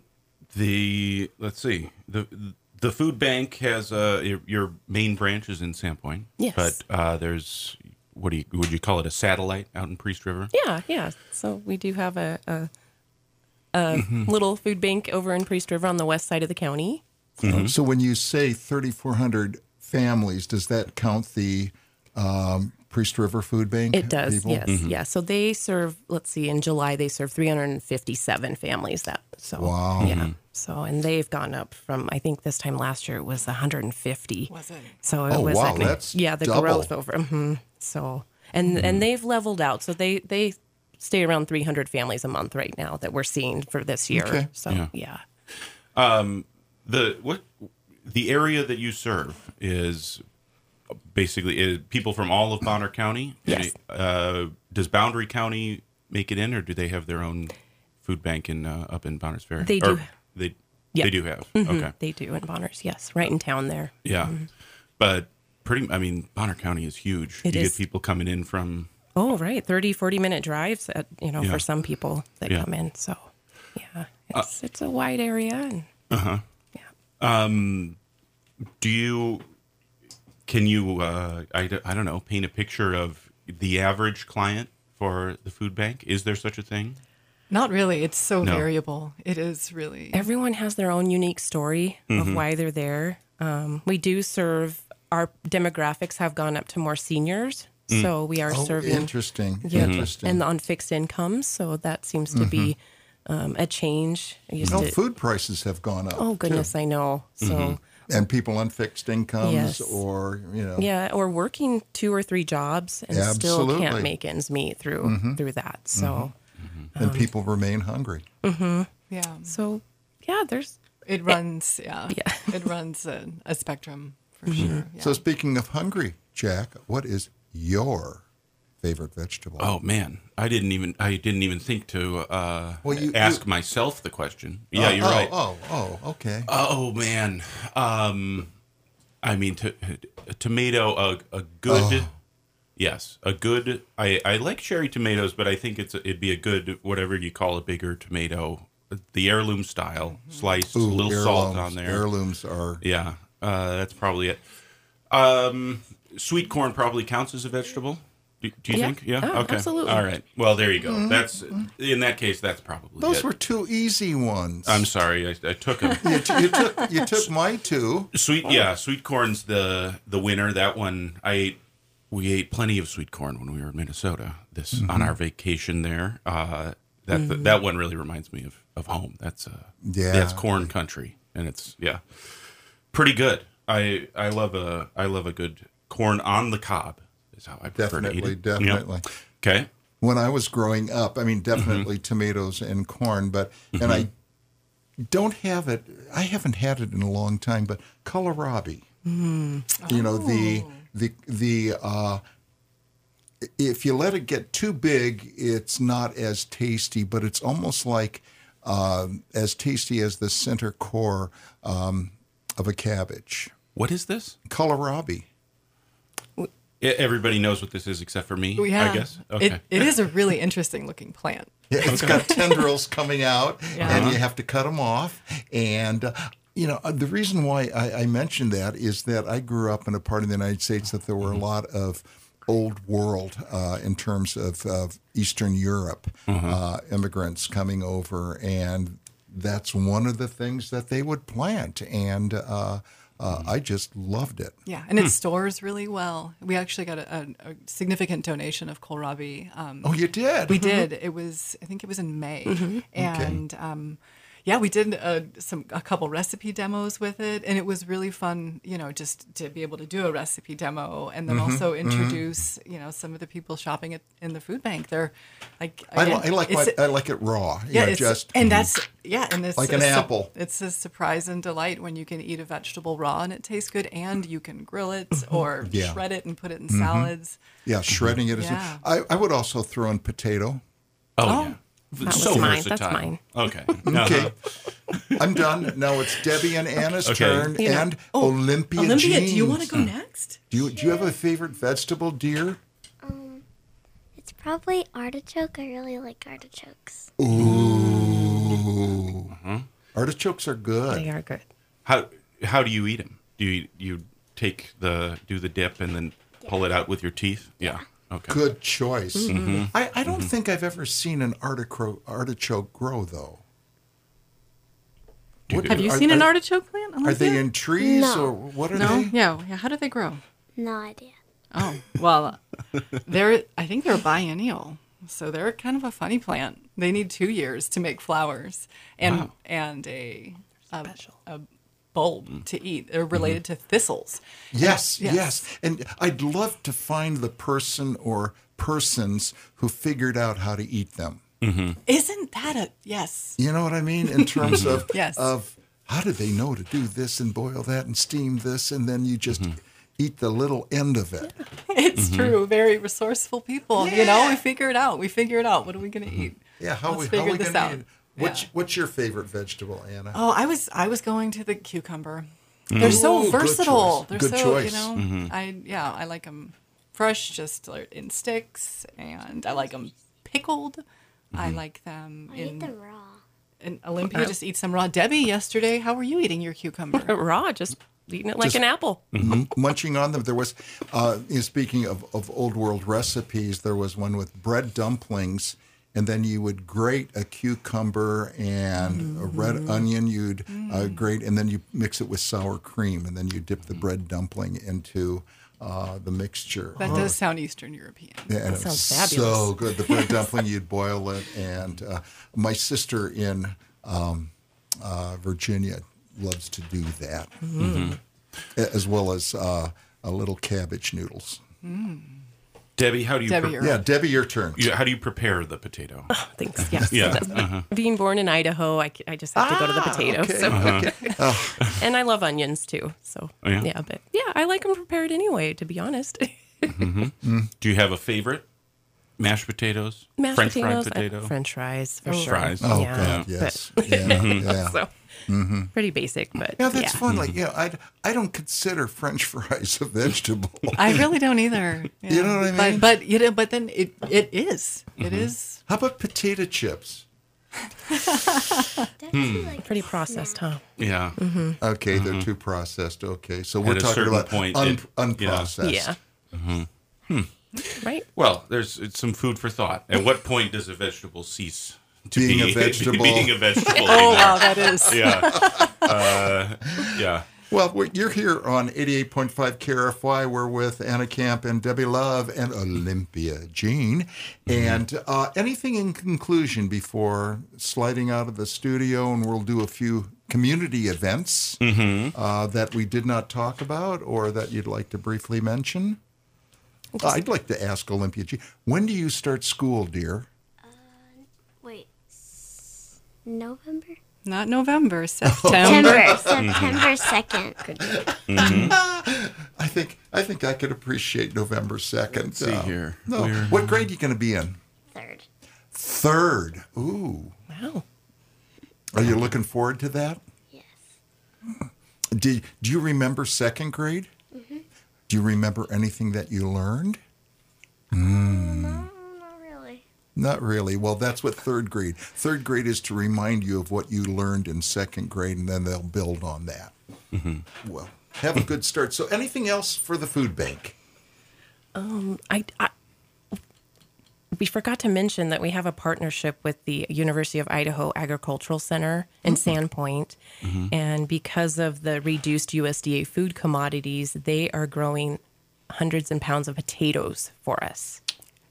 the let's see the the food bank has uh your, your main branch is in Sandpoint. Yes, but uh, there's what do you would you call it, a satellite out in Priest River? Yeah, yeah. So we do have a a, a mm-hmm. little food bank over in Priest River on the west side of the county. So, mm-hmm. so when you say thirty-four hundred families, does that count the um, Priest River Food Bank? It does, people? yes. Mm-hmm. Yeah. So they serve, let's see, in July, they serve three hundred fifty-seven families. That So, wow. Yeah. Mm-hmm. So, and they've gone up from, I think this time last year it was one hundred fifty. Was it? So it oh, was wow, like, that's yeah, the double. growth over. Mm-hmm. So, and mm-hmm. and they've leveled out. So they, they stay around three hundred families a month right now that we're seeing for this year. Okay. So, yeah. yeah. Um, the, what, the area that you serve is basically is people from all of Bonner County. Yes. Uh, does Boundary County make it in, or do they have their own food bank in uh, up in Bonners Ferry? They do. Or they Yeah. they do have. Mm-hmm. Okay. They do in Bonners, yes, right in town there. Yeah, Mm-hmm. but pretty. I mean, Bonner County is huge. It you is. get people coming in from. Oh, right, thirty, forty minute drives. At, you know, Yeah. for some people that Yeah. come in. So, yeah, it's uh, it's a wide area. And, uh huh. Yeah. Um, do you? Can you? Uh, I I don't know. Paint a picture of the average client for the food bank. Is there such a thing? Not really. It's so No. variable. It is really. Everyone has their own unique story Mm-hmm. of why they're there. Um, we do serve. Our demographics have gone up to more seniors, Mm. so we are Oh, serving. interesting. Yeah, Interesting. and on fixed incomes, so that seems to be um, a change. I used no, to- food prices have gone up. oh goodness, too. I know. So. Mm-hmm. And people on fixed incomes, Yes. or you know, Yeah, or working two or three jobs and still Absolutely. can't make ends meet through through that. So, and people remain hungry. Yeah. so yeah, there's It runs. Yeah. Yeah. It runs a, a spectrum for sure. Yeah. So speaking of hungry, Jack, what is your favorite vegetable? Oh man, I didn't even I didn't even think to uh, Well, you- ask you- myself the question. Yeah, Oh, you're oh, right. Oh, oh, okay. Oh man, um, I mean, to, a tomato, a, a good, Oh. yes, a good. I, I like cherry tomatoes, but I think it's a, it'd be a good whatever you call a bigger tomato, the heirloom style, sliced, a Ooh, little heirlooms. salt on there. Heirlooms are. Yeah, uh, that's probably it. Um, sweet corn probably counts as a vegetable. Do, do you Yeah. think? Yeah. Oh, okay. absolutely. All right. Well, there you go. That's in that case. That's probably Those it. were two easy ones. I'm sorry. I, I took them. you, t- you took you took my two. Sweet, yeah, sweet corn's the the winner. That one I ate. We ate plenty of sweet corn when we were in Minnesota. This Mm-hmm. on our vacation there. Uh, that that one really reminds me of, of home. That's uh, Yeah. that's corn country, and it's yeah, pretty good. I I love a I love a good corn on the cob. Is how I prefer to eat Definitely, it. definitely. Yep. Okay. When I was growing up, I mean, definitely Mm-hmm. tomatoes and corn, but and I don't have it. I haven't had it in a long time. But kohlrabi, you know, the the the. Uh, if you let it get too big, it's not as tasty, but it's almost like um, as tasty as the center core um, of a cabbage. What is this? Kohlrabi. E- Everybody knows what this is except for me. yeah. I guess. Okay. It, it is a really interesting looking plant. Yeah, it's got tendrils coming out, Yeah. and you have to cut them off. And, uh, you know, uh, the reason why I, I mentioned that is that I grew up in a part of the United States that there were a lot of old world uh, in terms of, of Eastern Europe uh, immigrants coming over. And that's one of the things that they would plant. And uh, uh, I just loved it. Yeah, and it stores really well. We actually got a, a, a significant donation of kohlrabi. Um, Oh, you did? we did. It was, I think it was in May, and um, yeah, we did uh, some a couple recipe demos with it, and it was really fun. You know, just to be able to do a recipe demo, and then also introduce you know some of the people shopping at, in the food bank. They're like, I, again, li- I like my, it's- I like it raw. You yeah, know, it's, just and that's yeah, and it's Like an a su- apple. It's a surprise and delight when you can eat a vegetable raw and it tastes good, and you can grill it or Yeah. shred it and put it in salads. yeah, shredding it is. Yeah. I, I would also throw in potato. Oh, Oh. yeah. That was so mine. versatile. That's mine. Okay. Okay, Uh-huh. I'm done. Now it's Debbie and Anna's Okay. turn, You know- and Olympia. Olympia, do you Jeans. want to go next? Do you do you have a favorite vegetable, dear? Um, it's probably artichoke. I really like artichokes. Ooh, Uh-huh. artichokes are good. They are good. How how do you eat them? Do you you take the do the dip and then pull it out with your teeth? Yeah. Okay. Good choice. Mm-hmm. I, I don't think I've ever seen an artichoke artichoke grow though. What- Have you are- seen an are- artichoke plant? Are they Olympia? in trees No. or what are No. they? Yeah. yeah. How do they grow? No idea. Oh, well, they're, I think they're biennial. So they're kind of a funny plant. They need two years to make flowers and Wow. and a, a, a bulb to eat. They're related to thistles. Yes, Yes. yes, And I'd love to find the person or persons who figured out how to eat them. Isn't that a, yes. You know what I mean? In terms of Yes. of how did they know to do this and boil that and steam this and then you just eat the little end of it. It's true. Very resourceful people. You know, we figure it out. We figure it out. What are we going to eat? Yeah, how Let's we how figure we this gonna out. eat? What's Yeah. what's your favorite vegetable, Anna? Oh, I was I was going to the cucumber. They're so Ooh, good versatile. choice. They're Good so choice. you know. I yeah, I like them fresh, just like in sticks, and I like them pickled. I like them I eat in. them raw. And Olympia just eats them raw. Debbie, yesterday, how were you eating your cucumber? Raw, just eating it like Just- an apple. M- munching on them. There was, uh, you know, speaking of, of old world recipes, there was one with bread dumplings, and then you would grate a cucumber and a red onion. You'd uh, grate, and then you mix it with sour cream, and then you dip the bread dumpling into uh, the mixture. That does sound Eastern European. Yeah, and it sounds was fabulous. So good. The bread dumpling, you'd boil it. And uh, my sister in um, uh, Virginia loves to do that, A- as well as uh, a little cabbage noodles. Debbie, how do you Debbie, pre- you're Yeah, Debbie, your turn. you- how do you prepare the potato? Thanks. Yes. Yeah, That's- uh-huh. Being born in Idaho, I, c- I just have to go to the potato. Okay, So. okay. And I love onions too. So Oh, yeah? but yeah, I like them prepared anyway. To be honest, Do you have a favorite? Mashed potatoes? mashed French potatoes, fried uh, potato? French fries for Oh. sure. Fries. Oh, yeah, God, but- yes. Yeah, yeah. so pretty basic, but Yeah, that's yeah. fun. Like, yeah, I, I don't consider French fries a vegetable. I really don't either. Yeah. You know what I mean? But but you know, but then it it is. It is. How about potato chips? That's like Pretty processed, huh? Yeah. Okay, they're too processed. Okay, so we're At a talking certain about point, un, it- yeah. unprocessed. Yeah. Right. Well, there's it's some food for thought. At what point does a vegetable cease to Being be a vegetable. being a vegetable? Oh anymore? wow, that is. Yeah. Uh, yeah. Well, we- you're here on eighty-eight point five K R F Y. We're with Anna Camp and Debbie Love and Olympia Jean. And uh, anything in conclusion before sliding out of the studio, and we'll do a few community events uh, that we did not talk about or that you'd like to briefly mention? I'd like to ask Olympia Jean, when do you start school, dear? wait, s- November? Not November, September. September. September second. I think I think I could appreciate November second. Let's see here. No. We're- What grade are you going to be in? Third. Third. Ooh. Wow. Are you looking forward to that? Yes. Do, do you remember second grade? Mm-hmm. Do you remember anything that you learned? No, not really. Not really. Well, that's what third grade. Third grade is to remind you of what you learned in second grade, and then they'll build on that. Well, have a good start. So anything else for the food bank? I, I we forgot to mention that we have a partnership with the University of Idaho Agricultural Center in Sandpoint, and because of the reduced U S D A food commodities, they are growing hundreds and pounds of potatoes for us.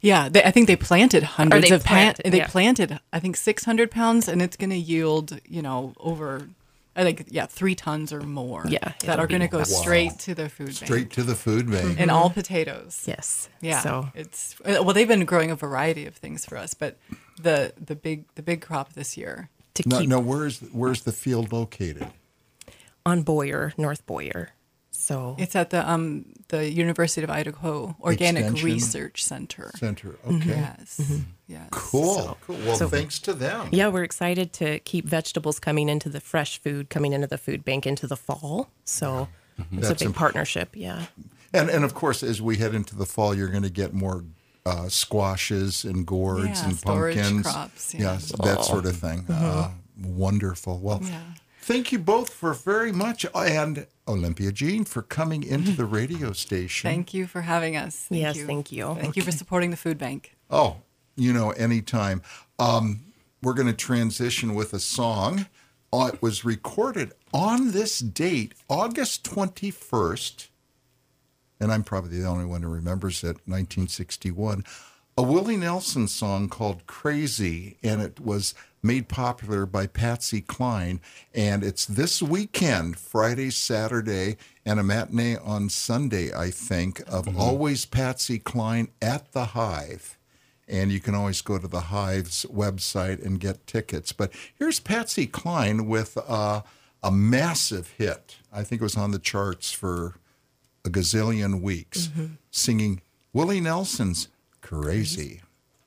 Yeah, they, I think they planted hundreds they of plant. plant- They yeah. planted, I think, six hundred pounds, and it's going to yield, you know, over, I think, yeah, three tons or more. Yeah, that it'll are going to be- go straight to the food Straight bank, to the food bank. and all potatoes. Yes. Yeah. So it's uh, well, they've been growing a variety of things for us, but the the big the big crop this year. to No, keep no, where's where's the field located? on Boyer, North Boyer. So It's at the um the University of Idaho Organic Extension Research Center. Center. Okay. Yes. Yes. Cool. So- cool. Well, so- thanks to them. yeah, we're excited to keep vegetables coming into the fresh food coming into the food bank into the fall. So it's That's a big imp- partnership. Yeah. And and of course, as we head into the fall, you're going to get more uh, squashes and gourds Yeah, and storage pumpkins. crops, yeah. Yes, that sort of thing. Uh, wonderful. Well, Yeah. thank you both for very much, and Olympia Jean for coming into the radio station. Thank you for having us. Thank Yes, you. thank you. Thank you for supporting the food bank. Oh, you know, anytime. Um, we're going to transition with a song. Uh, it was recorded on this date, August twenty-first, and I'm probably the only one who remembers it, nineteen sixty-one, a Willie Nelson song called Crazy, and it was made popular by Patsy Cline, and it's this weekend, Friday, Saturday, and a matinee on Sunday, I think, of Always Patsy Cline at the Hive. And you can always go to the Hive's website and get tickets. But here's Patsy Cline with uh, a massive hit. I think it was on the charts for a gazillion weeks, singing Willie Nelson's Crazy.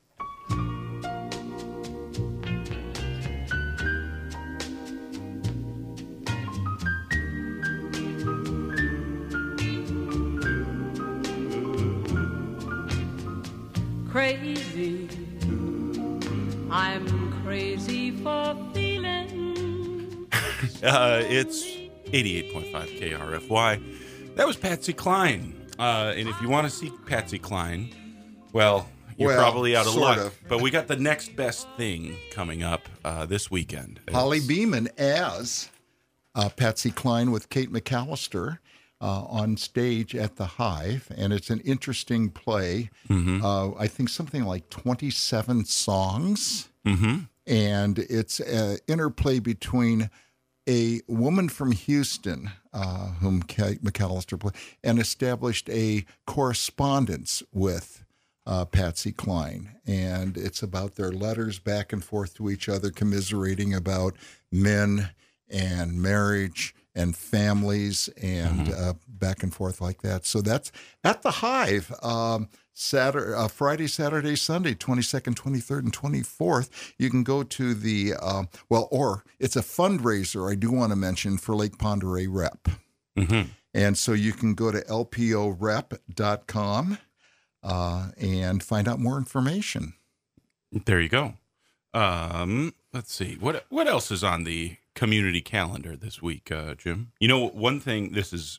Crazy, I'm crazy for feeling. Uh, it's eighty-eight point five K R F Y. That was Patsy Cline. Uh, and if you want to see Patsy Cline, well, you're Well, probably out of sort luck. of. But we got the next best thing coming up uh, this weekend. Holly It's- Beeman as uh, Patsy Cline with Kate McAllister uh, on stage at the Hive, and it's an interesting play. Uh, I think something like twenty-seven songs, and it's an interplay between a woman from Houston, uh, whom Kate McAllister played, and established a correspondence with uh, Patsy Cline. And it's about their letters back and forth to each other, commiserating about men and marriage and families and uh, back and forth like that. So that's at the Hive, um, Saturday, uh, Friday, Saturday, Sunday, twenty-second, twenty-third, and twenty-fourth. You can go to the, um, well, or it's a fundraiser, I do want to mention, for Lake Pend Oreille Rep. And so you can go to L P O rep dot com uh, and find out more information. There you go. Um, let's see. What what else is on the community calendar this week, uh, Jim? You know, one thing this is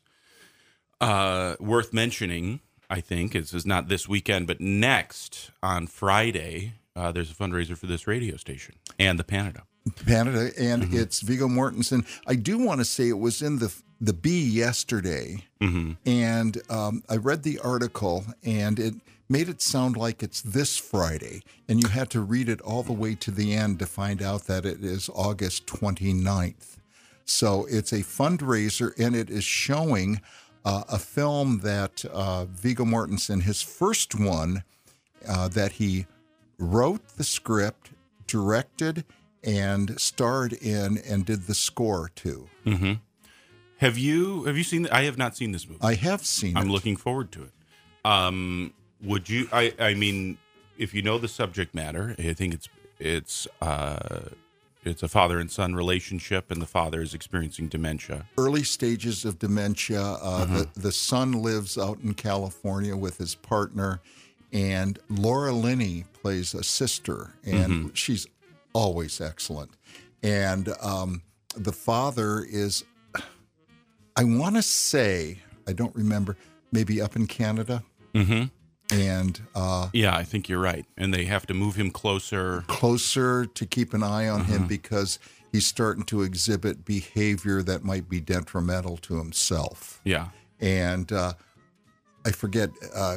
uh, worth mentioning, I think, is, is not this weekend, but next on Friday, uh, there's a fundraiser for this radio station and the Canada. Canada, and it's Viggo Mortensen. I do want to say it was in the the Bee yesterday, and um, I read the article, and it made it sound like it's this Friday, and you had to read it all the way to the end to find out that it is August twenty-ninth. So it's a fundraiser, and it is showing uh, a film that uh, Viggo Mortensen, his first one, uh, that he wrote the script, directed, and starred in, and did the score to. Have you have you seen? I have not seen this movie. I have seen I'm it. looking forward to it. Um, would you? I I mean, if you know the subject matter, I think it's it's uh, it's a father and son relationship, and the father is experiencing dementia. Early stages of dementia. Uh, the, the son lives out in California with his partner, and Laura Linney plays a sister, and she's always excellent. And um, the father is, I want to say, I don't remember, maybe up in Canada. Mm-hmm. And uh, Yeah, I think you're right, and they have to move him closer. closer to keep an eye on him because he's starting to exhibit behavior that might be detrimental to himself. Yeah. And uh, I forget, uh,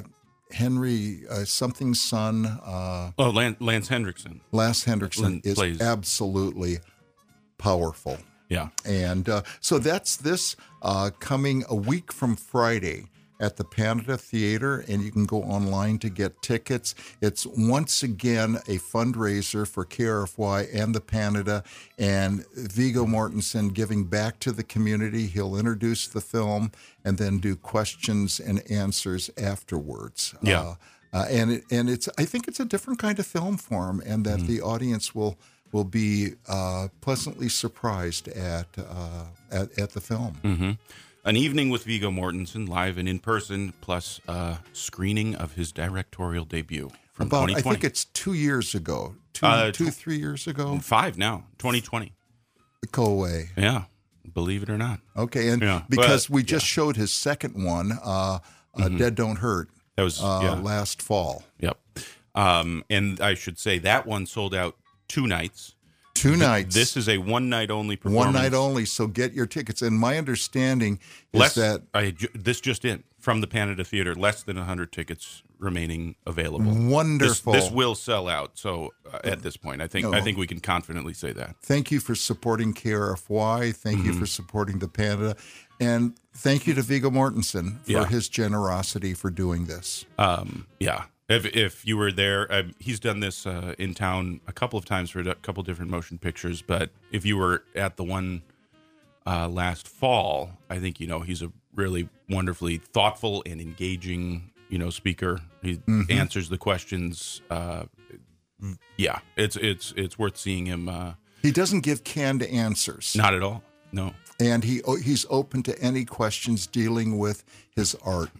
Henry uh, something's son, uh, Oh, Lance, Lance Hendrickson. Lance Hendrickson, Lin- is plays- absolutely powerful. Yeah. And uh, so that's this uh, coming a week from Friday at the Panada Theater, and you can go online to get tickets. It's once again a fundraiser for K R F Y and the Panada, and Viggo Mortensen giving back to the community. He'll introduce the film and then do questions and answers afterwards. Yeah. Uh, uh, and it, and it's I think it's a different kind of film form, and that the audience will will be uh, pleasantly surprised at, uh, at at the film. Mm-hmm. An evening with Viggo Mortensen, live and in person, plus a screening of his directorial debut from About, twenty I twenty. think it's two years ago, two, Uh, two tw- three years ago. Five now, twenty twenty. Go away. Yeah, believe it or not. Okay, and Yeah, because but- we just showed his second one, uh, uh, Dead Don't Hurt, That was, uh, yeah. last fall. Yep. Um, and I should say that one sold out two nights. Two nights. This is a one night only performance. one night only, so get your tickets. And my understanding is Less, that I, ju- this just in from the Panada Theater, less than one hundred tickets remaining available. This, wonderful. this will sell out. So uh, at this point, I think No. I think we can confidently say that. Thank you for supporting K R F Y. Thank Mm-hmm. you for supporting the Panada. And thank you to Viggo Mortensen for Yeah. his generosity for doing this. Um, yeah. If if you were there, uh, he's done this uh, in town a couple of times for a couple different motion pictures. But if you were at the one uh, last fall, I think you know he's a really wonderfully thoughtful and engaging, you know, speaker. He Mm-hmm. answers the questions. Uh, yeah, it's it's it's worth seeing him. Uh, He doesn't give canned answers. not at all. No. And he he's open to any questions dealing with his art.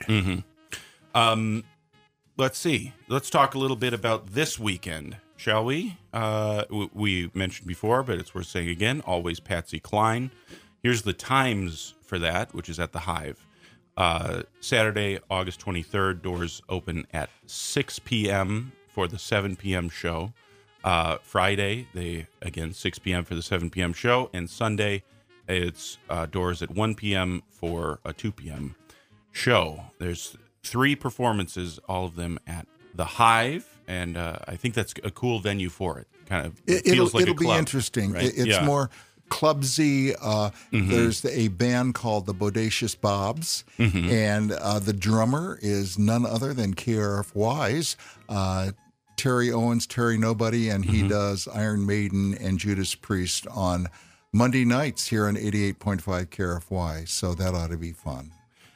Um, let's see. Let's talk a little bit about this weekend, shall we? Uh, w- we mentioned before, but it's worth saying again. Always Patsy Cline. Here's the times for that, which is at the Hive. Uh, Saturday, August twenty-third. Doors open at six p.m. for the seven p.m. show. Uh, Friday, they again six p.m. for the seven p.m. show, and Sunday, it's uh, doors at one p.m. for a two p.m. show. There's three performances, all of them at the Hive, and uh, I think that's a cool venue for it. Kind of It, feels it'll like a it'll be club, interesting. right? It- it's Yeah. more clubsy. Uh, Mm-hmm. There's a band called the Bodacious Bobs, Mm-hmm. and uh, the drummer is none other than K R F Y's uh, Terry Owens, Terry Nobody, and he Mm-hmm. does Iron Maiden and Judas Priest on Monday nights here on eighty-eight point five K R F Y. So that ought to be fun.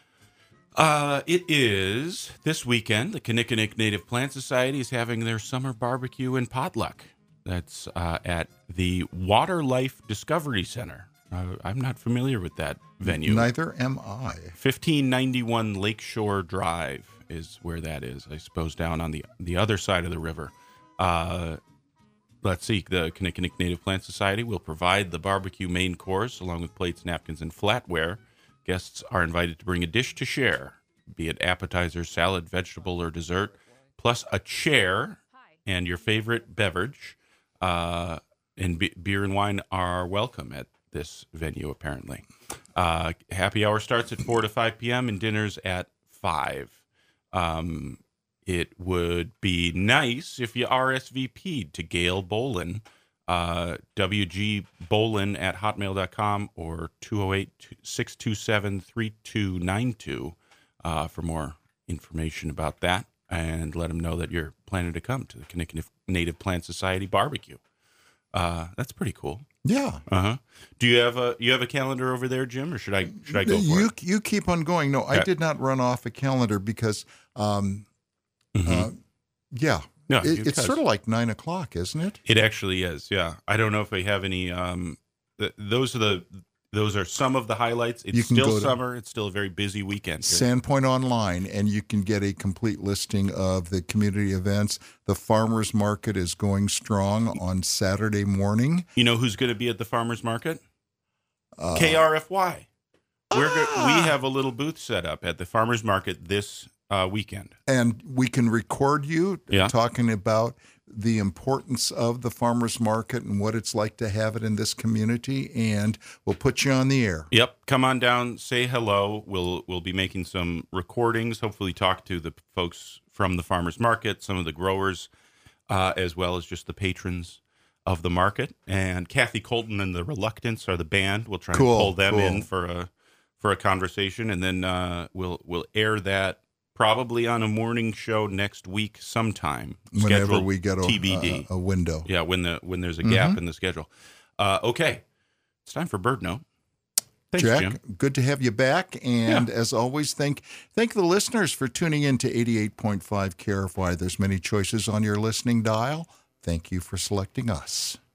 Uh, it is this weekend. The Kinnickinnick Native Plant Society is having their summer barbecue and potluck. That's uh, at the Water Life Discovery Center. Uh, I'm not familiar with that venue. Neither am I. fifteen ninety-one Lakeshore Drive is where that is. I suppose down on the the other side of the river. Uh, let's see. The Kinnickinnick Native Plant Society will provide the barbecue main course along with plates, napkins, and flatware. Guests are invited to bring a dish to share, be it appetizer, salad, vegetable, or dessert, plus a chair and your favorite beverage. Uh, and be- beer and wine are welcome at this venue, apparently. Uh, happy hour starts at four to five p.m. and dinner's at five. Um, it would be nice if you R S V P'd to Gail Bolin, uh, W G Bolin at hotmail dot com or two oh eight, six two seven, three two nine two uh, for more information about that, and let them know that you're planning to come to the Kinnickinnick Native Plant Society barbecue. Uh, that's pretty cool. Yeah. Uh huh. Do you have a you have a calendar over there, Jim, or should I should I go for you it? you keep on going. No, I Okay. did not run off a calendar because, um, Mhm. uh, yeah, No, it, it's because- sort of like nine o'clock, isn't it? It actually is. Yeah, I don't know if they have any. Um, th- those are the those are some of the highlights. It's You can still go to- summer. It's still a very busy weekend. here. Sandpoint Online, and you can get a complete listing of the community events. The farmers market is going strong on Saturday morning. You know who's going to be at the farmers market? Uh, K R F Y. We're go- Ah! we have a little booth set up at the farmers market this uh, weekend. And we can record you Yeah. talking about the importance of the farmers market and what it's like to have it in this community, and we'll put you on the air. Yep, come on down, say hello. We'll we'll be making some recordings. Hopefully, talk to the folks from the farmers market, some of the growers, uh, as well as just the patrons of the market. And Kathy Colton and the Reluctants are the band. We'll try Cool, and pull them cool. in for a for a conversation, and then uh, we'll we'll air that probably on a morning show next week sometime. Whenever Scheduled we get a, T B D. a, a window. Yeah, when the when there's a gap Mm-hmm. in the schedule. Uh, okay, it's time for Bird Note. Thanks, Jack, Jim. good to have you back. And Yeah. as always, thank thank the listeners for tuning in to eighty-eight point five K R F Y. There's many choices on your listening dial. Thank you for selecting us.